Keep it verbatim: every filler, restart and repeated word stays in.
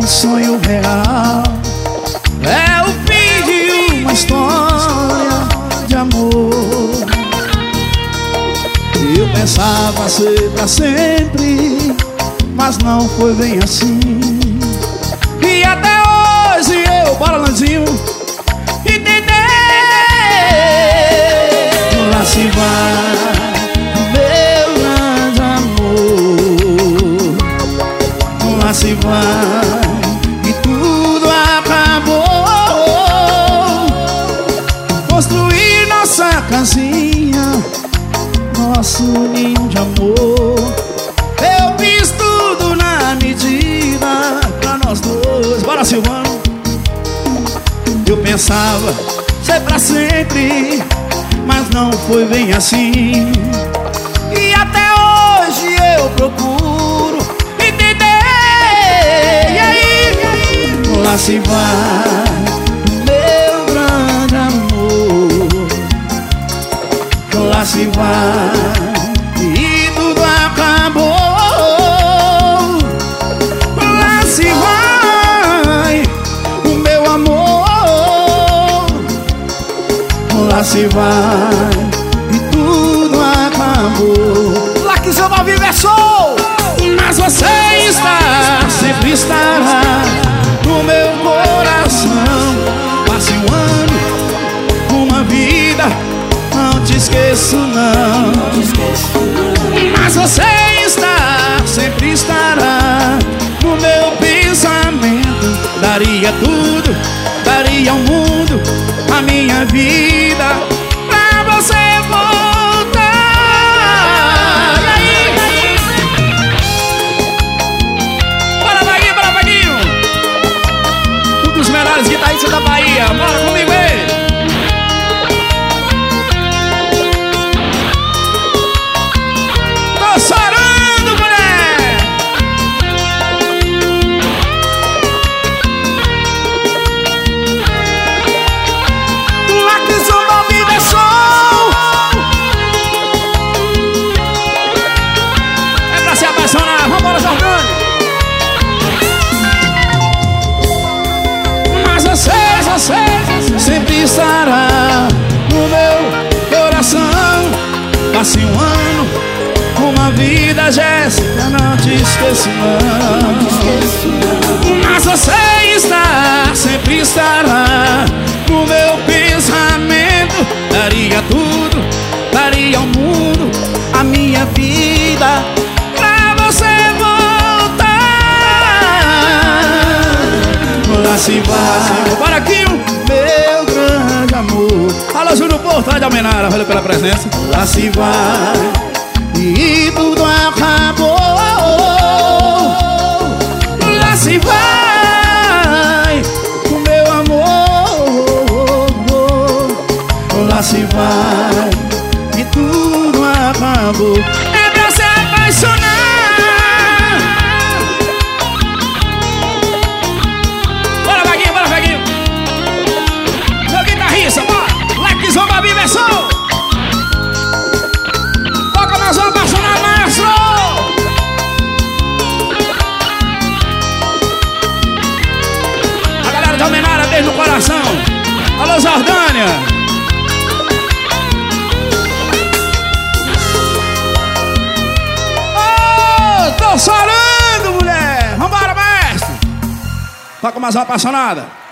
sonho real, é o fim de uma história de amor. Eu pensava ser pra sempre, mas não foi bem assim. E até hoje eu, bora Landinho, entender. Lá se vai meu grande amor, lá se vai e tudo acabou. Construir nossa casinha, nosso ninho de amor. Eu fiz tudo na medida pra nós dois. Bora, Silvano. Eu pensava ser pra sempre, mas não foi bem assim. E até hoje eu procuro entender. E aí, e aí? Lá se vai meu grande amor, lá se vai e tudo acabou. Lá se vai o meu amor, lá se vai e tudo acabou. Lá que seu mal vive sou, mas você está, sempre estará no meu coração. Passe um ano, uma vida, não te esqueço não, não te esqueço não. Mas você está, sempre estará no meu pensamento. Daria tudo, daria ao mundo, a minha vida, pra você voltar. E aí, e aí? Bora, Vaguinho, bora, Vaguinho. Um dos melhores guitarristas da Bahia. Bora comigo aí. Sarando, mulher! Lá que sua vida é sol, é pra se apaixonar, vambora, Jordânia! Mas você, você sempre estará no meu coração. Passe um ano, uma vida, Jéssica, não te esqueço não, não te esqueço não. Mas você está, sempre estará no meu pensamento. Daria tudo, daria ao mundo, a minha vida, pra você voltar. Lá se vai, bora aqui, meu grande amor. Alô, Júnior Porto, lá de Almenara, valeu pela presença. Lá se vai e tudo acabou. Lá se vai o meu amor, lá se vai e tudo acabou. É pra se apaixonar. Bora, Vaguinho, bora, Vaguinho. Meu guitarrista, bora. Lá que zomba vive é som. Beijo no coração. Alô, Jordânia. Oh, tô chorando, mulher. Vambora, mestre. Toca mais uma apaixonada.